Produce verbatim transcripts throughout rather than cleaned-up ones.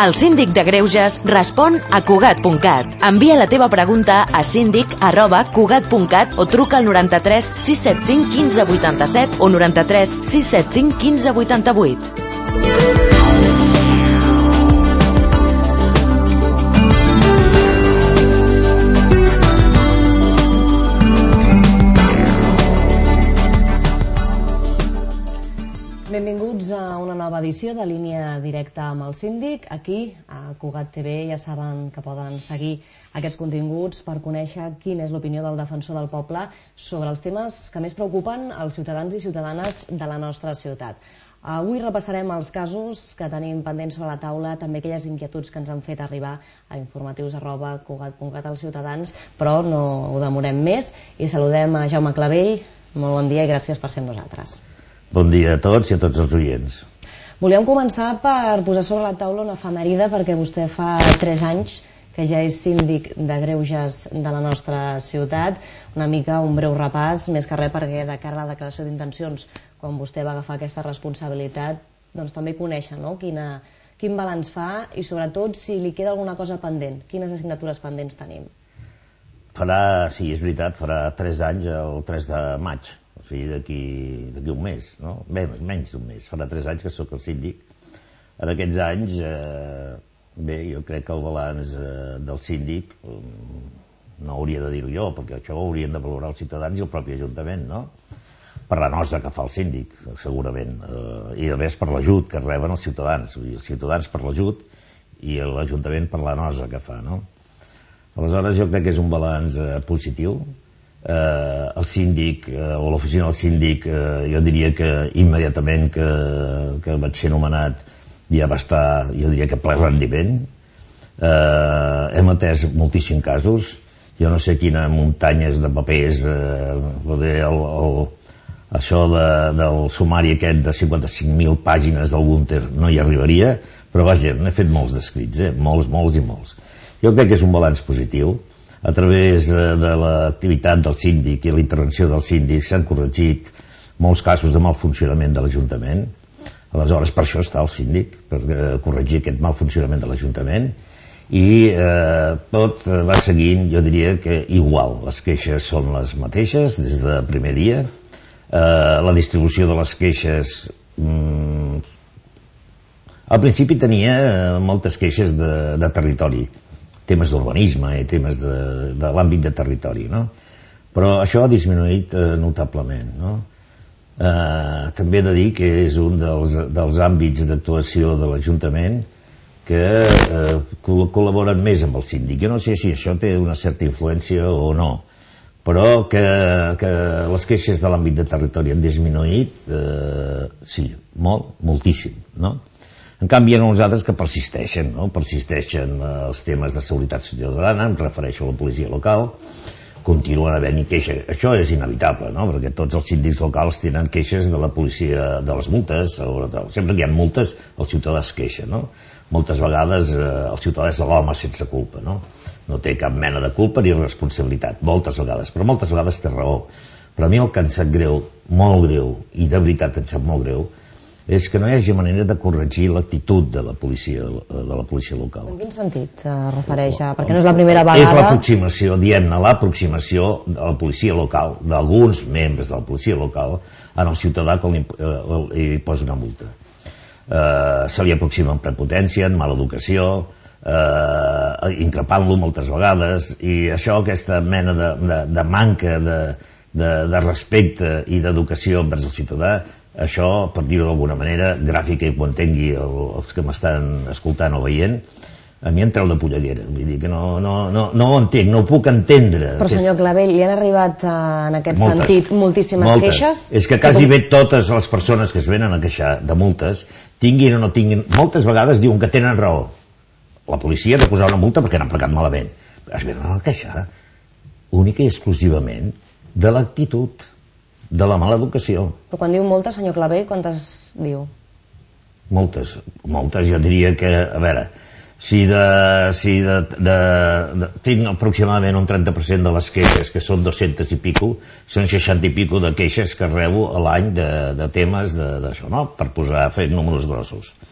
El síndic de Greuges respon a Cugat punt cat. Envia la teva pregunta a síndic arroba cugat punt cat o truca al noranta-tres sis set cinc quinze vuitanta-set o noranta-tres sis set cinc quinze vuitanta-vuit. Benvinguts a una nova edició de Línia Directa amb el Síndic. Aquí, a Cugat T V, ja saben que poden seguir aquests continguts per conèixer quina és l'opinió del defensor del poble sobre els temes que més preocupen els ciutadans i ciutadanes de la nostra ciutat. Avui repassarem els casos que tenim pendents sobre la taula, també aquelles inquietuds que ens han fet arribar a informatius arroba cugat punt cat als ciutadans, però no ho demorem més i saludem a Jaume Clavell. Molt bon dia i gràcies per ser amb nosaltres. Bon dia a tots i a tots els oients. Volíem començar per posar sobre la taula una efemèride perquè vostè fa tres anys que ja és síndic de Greuges de la nostra ciutat. Una mica un breu repàs, més que res perquè de cara a la declaració d'intencions, quan vostè va agafar aquesta responsabilitat, doncs també conèixer, no? Quina, quin balanç fa i sobretot si li queda alguna cosa pendent. Quines assignatures pendents tenim? Farà, sí, és veritat, farà tres anys el tres de maig. O sigui, d'aquí un mes, no? Bé, menys d'un mes. Farà tres anys que sóc el síndic. En aquests anys, eh, bé, jo crec que el balanç eh, del síndic, eh, no hauria de dir-ho jo, perquè això ho haurien de valorar els ciutadans i el propi Ajuntament, no? Per la nosa que fa el síndic, segurament. Eh, I a més per l'ajut que reben els ciutadans. Vull dir, els ciutadans per l'ajut i l'Ajuntament per la nosa que fa, no? Aleshores, jo crec que és un balanç eh, positiu. Eh, el síndic eh, o l'oficina del síndic eh, jo diria que immediatament que, que vaig ser nomenat ja va estar, jo diria que ple rendiment. eh, hem atès moltíssims casos, jo no sé quina muntanyes de papers eh, el, el, això de, del sumari aquest de cinquanta-cinc mil pàgines del Gunter no hi arribaria, però vaja, n'he fet molts descrits, eh? molts, molts i molts. Jo crec que és un balanç positiu. A través de l'activitat del síndic i la intervenció del síndic s'han corregit molts casos de mal funcionament de l'Ajuntament. Aleshores, per això està el síndic, per corregir aquest mal funcionament de l'Ajuntament. I eh, tot va seguint, jo diria que igual. Les queixes són les mateixes des del primer dia. Eh, la distribució de les queixes... Mm, al principi tenia moltes queixes de, de territori, temes d'urbanisme i temes de, de l'àmbit de territori, no? Però això ha disminuït eh, notablement, no? Eh, també he de dir que és un dels, dels àmbits d'actuació de l'Ajuntament que eh, col·laboren més amb el síndic. Jo no sé si això té una certa influència o no, però que, que les queixes de l'àmbit de territori han disminuït, eh, sí, molt, moltíssim, no? En canvi, hi ha uns altres que persisteixen, no? Persisteixen els temes de seguretat ciutadana, em refereixo a la policia local, continuen havent-hi queixes. Això és inevitable, no? Perquè tots els síndics locals tenen queixes de la policia, de les multes, sempre que hi ha multes, el ciutadà es queixa, no? Moltes vegades eh, el ciutadà és l'home sense culpa, no? No té cap mena de culpa ni responsabilitat, moltes vegades, però moltes vegades té raó. Però a mi el que em sap greu, molt greu, i de veritat em sap molt greu, és que no hi hagi manera de corregir l'actitud de la policia de la policia local. En quin sentit es refereix a... Perquè no és la primera vegada... És l'aproximació, diem-ne, l'aproximació de la policia local, d'alguns membres de la policia local, en el ciutadà que li, eh, li posa una multa. Eh, se li aproxima amb prepotència, en mala educació, eh, increpant-lo moltes vegades, i això, aquesta mena de, de, de manca de, de, de respecte i d'educació envers el ciutadà, això, per dir-ho d'alguna manera, gràfica i quan entengui el, els que m'estan escoltant o veient, a mi em treu de polleguera. Vull dir que no, no, no, no ho entenc, no ho puc entendre. Però senyor Clavell, li han arribat uh, en aquest moltes, sentit moltíssimes moltes. queixes? És que quasi bé totes les persones que es venen a queixar de multes, tinguin o no tinguin, moltes vegades diuen que tenen raó. La policia ha de posar una multa perquè han aplicat malament. Es venen a queixar única i exclusivament de l'actitud, de la mala educació. Però quan diu moltes, senyor Clavell, quantes diu? Moltes, moltes, jo diria que, a veure, si de, si de, de, de tinc aproximadament un trenta per cent de les queixes, que són dos-centes i pico, són seixanta i pico de queixes que rebo a l'any de, de temes d'això, no? Per posar, fer números grossos.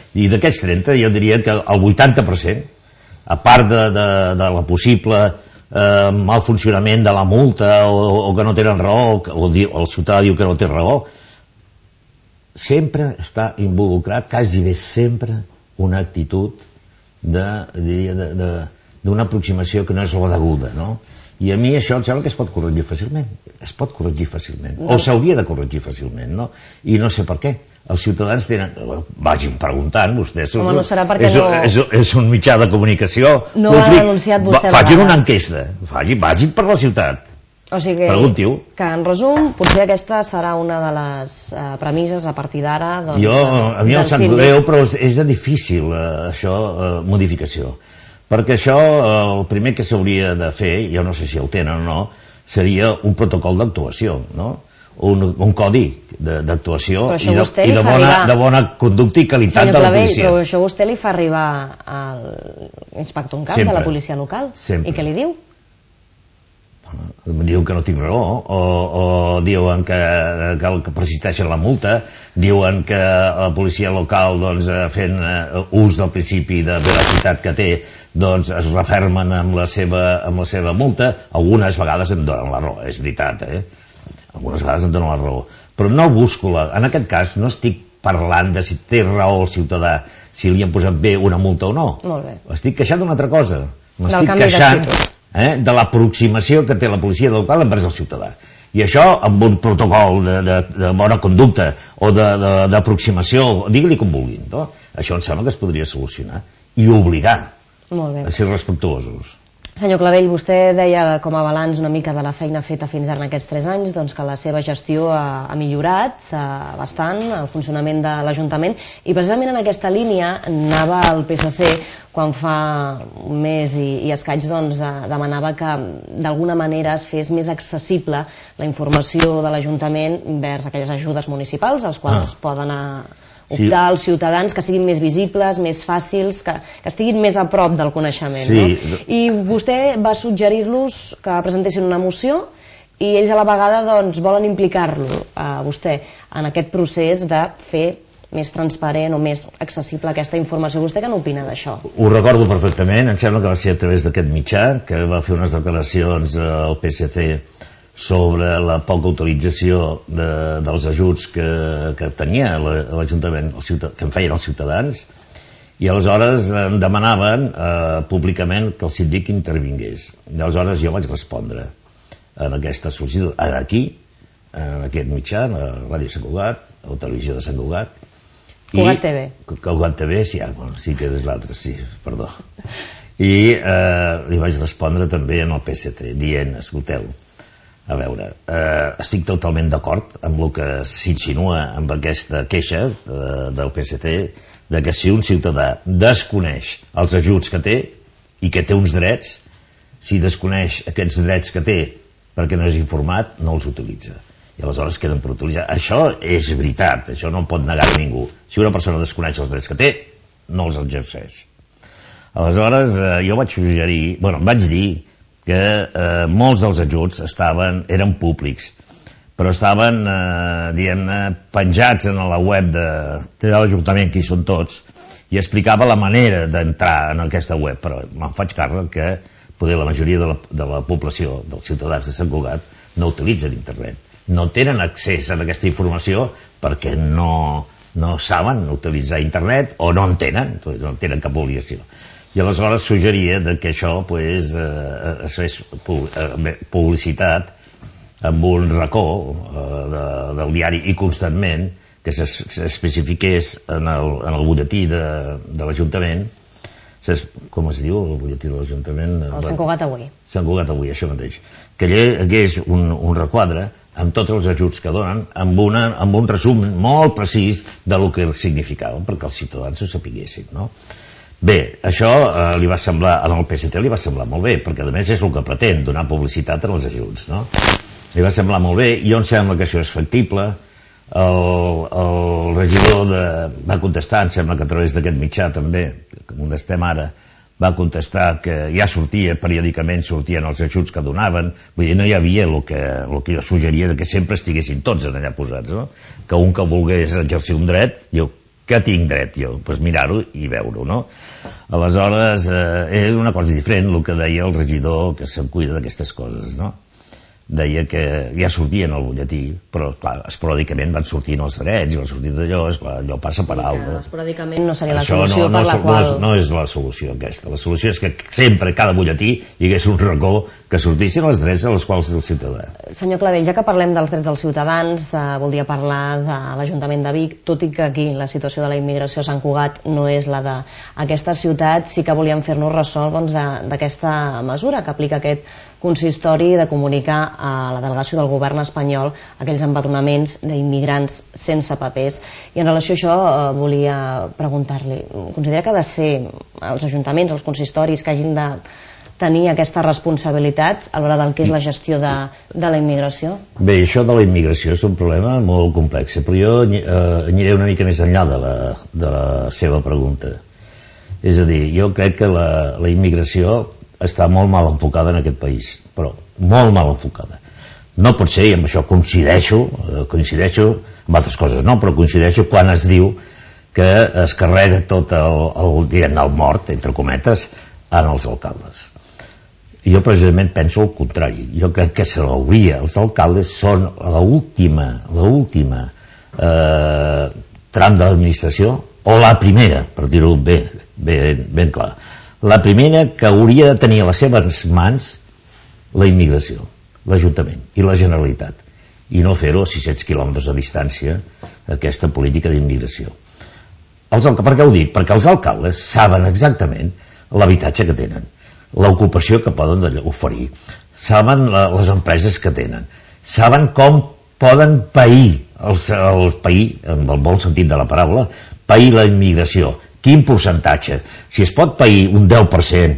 I d'aquests trenta jo diria que el vuitanta per cent, a part de, de, de la possible eh, mal funcionament de la multa o, o que no tenen raó, o, o el ciutadà diu que no té raó, sempre està involucrat, quasi bé sempre, una actitud de, diria, de, de, d'una aproximació que no és la deguda, no? I a mi això em sembla que es pot corregir fàcilment. Es pot corregir fàcilment. O s'hauria de corregir fàcilment, no? I no sé per què. Els ciutadans tenen... Vagin preguntant, vostès... Home, no serà perquè és, no... És, és, és un mitjà de comunicació. No ho ha denunciat vostè a Facin vegades. una enquesta. Vagin, vagin per la ciutat. O sigui Preguntiu. que, en resum, potser aquesta serà una de les eh, premisses a partir d'ara... Doncs, jo, a mi del em sap síndic. greu, però és, és de difícil, eh, això, eh, modificació. Perquè això, eh, el primer que s'hauria de fer, jo no sé si el tenen o no, seria un protocol d'actuació, no? Un, un codi d'actuació i, de, i de, bona, de bona conducta i qualitat Senyor de la Clavell, policia. però això vostè li fa arribar al inspector en cap Sempre. de la policia local? Sempre. I què li diu? Diu que no tinc raó, o, o diuen que, que, que persisteixen la multa, diuen que la policia local, doncs, fent uh, ús del principi de veracitat que té, doncs es refermen amb la seva, amb la seva multa. Algunes vegades en donen la raó, és veritat, eh? Algunes vegades en donen la raó. Però no busco la... En aquest cas no estic parlant de si té raó el ciutadà, si li han posat bé una multa o no. Molt bé. Estic queixant d'una altra cosa. Del M'estic canvi queixant d'actitud. eh, de l'aproximació que té la policia local envers el ciutadà. I això, amb un protocol de, de, de bona conducta o d'aproximació, digui-li com vulguin, no? Això em sembla que es podria solucionar i obligar Molt bé. a ser respectuosos. Senyor Clavell, vostè deia com a balanç una mica de la feina feta fins ara en aquests tres anys, doncs que la seva gestió ha, ha millorat ha, bastant el funcionament de l'Ajuntament, i precisament en aquesta línia anava el P S C quan fa un mes i, i escaig doncs, demanava que d'alguna manera es fes més accessible la informació de l'Ajuntament vers aquelles ajudes municipals, als quals ah. poden a, optar als sí. ciutadans, que siguin més visibles, més fàcils, que, que estiguin més a prop del coneixement. Sí. No? I vostè va suggerir-los que presentessin una moció i ells a la vegada doncs, volen implicar-lo a vostè en aquest procés de fer més transparent o més accessible aquesta informació. Vostè què n'opina d'això? Ho recordo perfectament, em sembla que va ser a través d'aquest mitjà que va fer unes declaracions al P S C sobre la poca utilització de, dels ajuts que, que tenia l'Ajuntament, que en feien els ciutadans, i aleshores em demanaven eh, públicament que el síndic intervingués. I aleshores jo vaig respondre en aquesta sol·licitud, ara aquí, en aquest mitjà, a la Ràdio Sant Cugat, a la televisió de Sant Cugat, Cugat T V. Cugat T V, sí, ah, bueno, sí que és l'altre, sí, perdó. I eh, li vaig respondre també en el P S C, dient, escolteu, a veure, eh, estic totalment d'acord amb el que s'insinua amb aquesta queixa de, del P S C, de que si un ciutadà desconeix els ajuts que té i que té uns drets, si desconeix aquests drets que té perquè no és informat, no els utilitza. I aleshores queden per utilitzar. Això és veritat, això no pot negar a ningú. Si una persona desconeix els drets que té, no els exerceix. Aleshores, eh, jo vaig suggerir, bueno, vaig dir que eh, molts dels ajuts estaven, eren públics, però estaven, eh, diguem-ne, penjats en la web de, de l'Ajuntament, que hi són tots, i explicava la manera d'entrar en aquesta web, però me'n faig càrrec que poder la majoria de la, de la població, dels ciutadans de Sant Cugat, no utilitzen internet. No tenen accés a aquesta informació perquè no, no saben utilitzar internet o no en tenen, no en tenen cap obligació. I aleshores suggeria que això pues, eh, es fes publicitat amb un racó eh, de, del diari i constantment que s'especifiqués en el, en el butlletí de, de l'Ajuntament, com es diu el butlletí de l'Ajuntament? El Sant Cugat Avui. Sant Cugat Avui, això mateix. Que hi hagués un, un requadre amb tots els ajuts que donen, amb, una, amb un resum molt precís de lo que significava, perquè els ciutadans ho sapiguessin, no? Bé, això eh, li va semblar, al P S C li va semblar molt bé, perquè a més és el que pretén, donar publicitat als ajuts, no? Li va semblar molt bé, i em sembla que això és factible. El, el regidor de, va contestar, em sembla que a través d'aquest mitjà també, on estem ara, va contestar que ja sortia, periòdicament sortien els ajuts que donaven, vull dir, no hi havia el que, el que jo suggeria de que sempre estiguessin tots allà posats, no? Que un que volgués exercir un dret, jo que tinc dret jo? Doncs mirar-ho i veure-ho, no? Aleshores, eh, és una cosa diferent el que deia el regidor que se'n cuida d'aquestes coses, no? Deia que ja sortien al butlletí, però, clar, esporàdicament van sortint els drets i van sortint d'allò, esclar, allò passa per alt. Sí, esporàdicament no seria la Això solució no, no, per la no, qual... No és, no és la solució aquesta. La solució és que sempre, cada butlletí, hi hagués un racó que sortissin els drets als quals el ciutadà. Senyor Clavell, ja que parlem dels drets dels ciutadans, eh, voldria parlar de l'Ajuntament de Vic, tot i que aquí la situació de la immigració a Sant Cugat no és la d'aquesta ciutat, sí que volíem fer-nos ressò doncs, d'aquesta mesura que aplica aquest consistori de comunicar a la delegació del govern espanyol aquells empadronaments d'immigrants sense papers. I en relació a això eh, volia preguntar-li, considera que ha de ser els ajuntaments, els consistoris que hagin de tenir aquesta responsabilitat a l'hora del que és la gestió de, de la immigració? Bé, això de la immigració és un problema molt complex, però jo eh, aniré una mica més enllà de la, de la seva pregunta. És a dir, jo crec que la, la immigració està molt mal enfocada en aquest país, però molt mal enfocada. No pot ser, i amb això coincideixo, eh, coincideixo amb altres coses, no, però coincideixo quan es diu que es carrega tot el, el, diguem, el mort, entre cometes, en els alcaldes. Jo precisament penso el contrari. Jo crec que se l'hauria, els alcaldes són l'última, l'última eh, tram de l'administració, o la primera, per dir-ho bé, ben, ben clar. La primera que hauria de tenir a les seves mans la immigració, l'Ajuntament i la Generalitat, i no fer-ho a sis-cents quilòmetres de distància, aquesta política d'immigració. Per què ho dic? Perquè els alcaldes saben exactament l'habitatge que tenen, l'ocupació que poden oferir, saben la, les empreses que tenen, saben com poden pair, els, el pair, en el bon sentit de la paraula, pair la immigració. Quin percentatge? Si es pot pair un deu per cent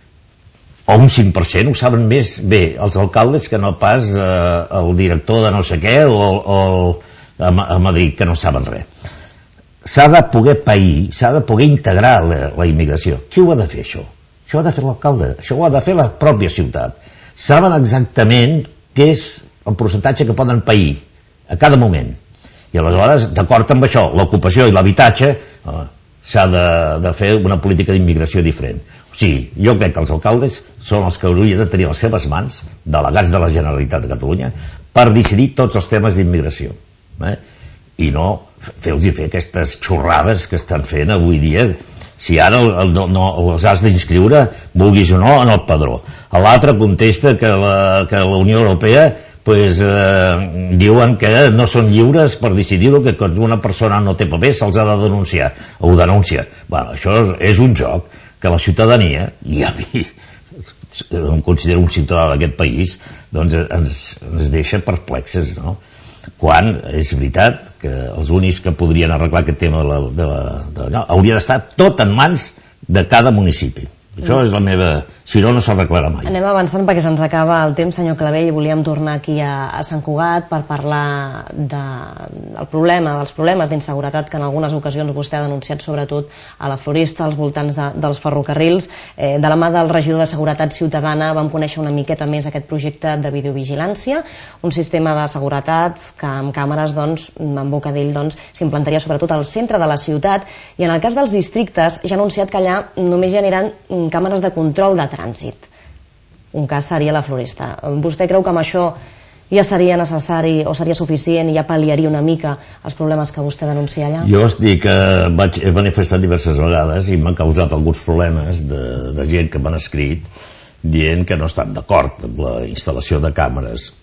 o un cinc per cent, ho saben més bé els alcaldes que no pas eh, el director de no sé què o, o a, a Madrid, que no saben res. S'ha de poder pair, s'ha de poder integrar la, la immigració. Qui ho ha de fer, això? Això ho ha de fer l'alcalde, això ho ha de fer la pròpia ciutat. Saben exactament què és el percentatge que poden pair a cada moment. I aleshores, d'acord amb això, l'ocupació i l'habitatge, eh, s'ha de, de fer una política d'immigració diferent. O sigui, jo crec que els alcaldes són els que haurien de tenir les seves mans, delegats de la Generalitat de Catalunya, per decidir tots els temes d'immigració. Eh? I no fer-los fer aquestes xorrades que estan fent avui dia. Si ara el, el, no, els has d'inscriure, vulguis o no, en el padró. L'altre contesta que la, que la Unió Europea pues, eh, diuen que no són lliures per decidir-ho, que quan una persona no té papers se'ls ha de denunciar, o ho denuncia. Bueno, això és un joc que la ciutadania, i a mi em considero un ciutadà d'aquest país, doncs ens, ens deixa perplexes, no? Quan és veritat que els únics que podrien arreglar aquest tema de la, de la, de la, hauria d'estar tot en mans de cada municipi. Això és la meva... Si no, no s'arreglarà mai. Anem avançant perquè se'ns acaba el temps, senyor Clavell, i volíem tornar aquí a, a Sant Cugat per parlar de, del problema, dels problemes d'inseguretat que en algunes ocasions vostè ha denunciat, sobretot a la Florista, als voltants de, dels ferrocarrils. Eh, de la mà del regidor de Seguretat Ciutadana vam conèixer una miqueta més aquest projecte de videovigilància, un sistema de seguretat que amb càmeres, doncs, en boca d'ell, doncs, s'implantaria sobretot al centre de la ciutat, i en el cas dels districtes ja ha anunciat que allà només hi aniran càmeres de control de trànsit. Un cas seria la Florista. Vostè creu que amb això ja seria necessari o seria suficient i ja pal·liaria una mica els problemes que vostè denuncia allà? Jo estic, eh, vaig, he manifestat diverses vegades i m'ha causat alguns problemes de, de gent que m'han escrit dient que no estan d'acord amb la instal·lació de càmeres.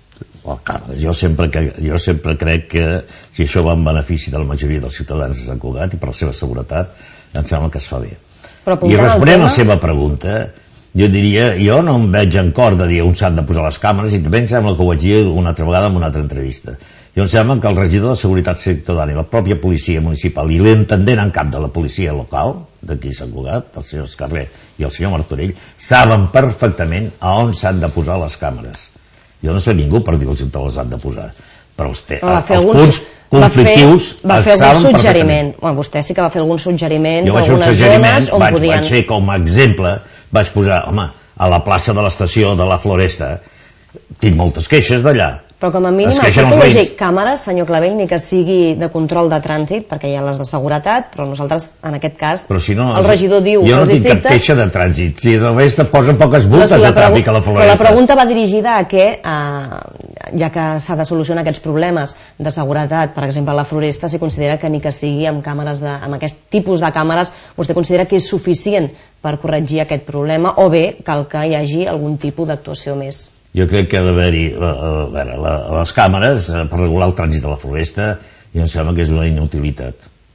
Jo sempre, jo sempre crec que si això va en benefici de la majoria dels ciutadans de Sant Cugat i per la seva seguretat, em sembla que es fa bé. I responent a la seva pregunta, jo diria, jo no em veig en cor de dir on s'han de posar les càmeres, i també em sembla que ho vaig dir una altra vegada en una altra entrevista. Jo em sembla que el regidor de Seguretat Ciutadana i la pròpia policia municipal i l'intendent en cap de la policia local d'aquí Sant Cugat, el senyor Escarrer i el senyor Martorell, saben perfectament a on s'han de posar les càmeres. Jo no soc ningú per dir-los on les han de posar, però els, te, els alguns, punts conflictius va fer, va fer algun suggeriment. Bueno, vostè sí que va fer algun suggeriment d'algunes zones on vaig, podien... Vaig fer com a exemple, vaig posar, home, a la plaça de l'estació de la Floresta, tinc moltes queixes d'allà, Però com a mínim Es aquí queixen no els hi hagi veïns. càmeres, senyor Clavell, ni que sigui de control de trànsit, perquè hi ha les de seguretat, però nosaltres, en aquest cas, Però si no, el regidor diu jo no als tinc cap districtes... queixa de trànsit. Si només te posen poques Però multes si la de tràfic a la Però la floresta. pregunta va dirigida a que, eh, ja que s'ha de solucionar aquests problemes de seguretat, per exemple, a la floresta, si considera que ni que sigui amb càmeres de, amb aquest tipus de càmeres, vostè considera que és suficient per corregir aquest problema, o bé cal que hi hagi algun tipus d'actuació més? Jo crec que ha d'haver-hi a veure, la, les càmeres eh, per regular el trànsit de la floresta, i em sembla que és una inutilitat.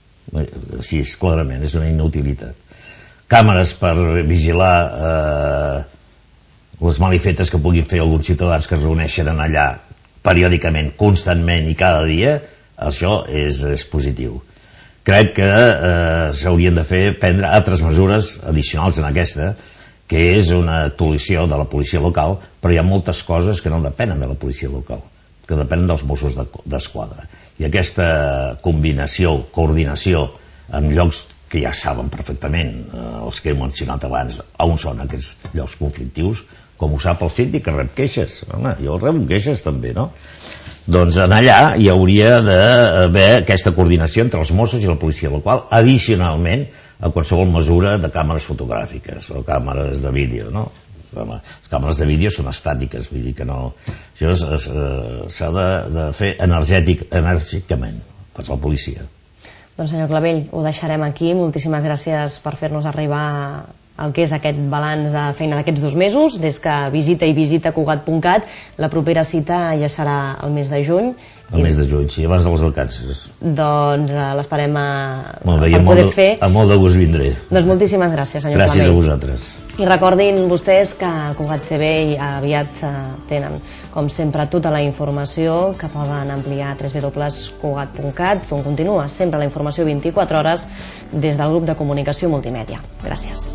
Així és, clarament, és una inutilitat. Càmeres per vigilar eh, les malifetes que puguin fer alguns ciutadans que es reuneixen allà periòdicament, constantment i cada dia, això és, és positiu. Crec que eh, s'haurien de fer prendre altres mesures addicionals en aquesta, que és una actuació de la policia local, però hi ha moltes coses que no depenen de la policia local, que depenen dels Mossos d'Esquadra. I aquesta combinació, coordinació, en llocs que ja saben perfectament, eh, els que he mencionat abans, on són aquests llocs conflictius, com ho sap el síndic, que rep queixes. Home, jo rebo queixes també, no? Doncs en allà hi hauria d'haver aquesta coordinació entre els Mossos i la policia local, addicionalment a qualsevol mesura de càmeres fotogràfiques o càmeres de vídeo, no? Les càmeres de vídeo són estàtiques, vull dir que no... Això s'ha de, de fer energètic, enèrgicament per la policia. Doncs senyor Clavell, ho deixarem aquí. Moltíssimes gràcies per fer-nos arribar el que és aquest balanç de feina d'aquests dos mesos, des que visita i visita Cugat punt cat. La propera cita ja serà el mes de juny. El mes de juny, sí, abans de les vacances. Doncs uh, l'esperem a, molt bé, per poder molt, fer. A molt de gust vindré. Doncs moltíssimes gràcies, senyor gràcies Clavell. Gràcies a vosaltres. I recordin vostès que Cugat T V aviat uh, tenen, com sempre, tota la informació que poden ampliar a w w w punt cugat punt cat, on continua sempre la informació vint-i-quatre hores des del grup de comunicació multimèdia. Gràcies.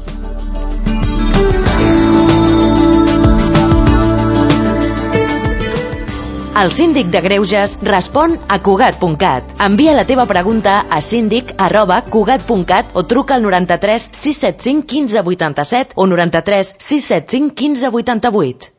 El síndic de Greuges respon a Cugat punt cat. Envia la teva pregunta a síndic arroba cugat punt cat o truca al noranta-tres sis set cinc quinze vuitanta-set o noranta-tres sis set cinc quinze vuitanta-vuit.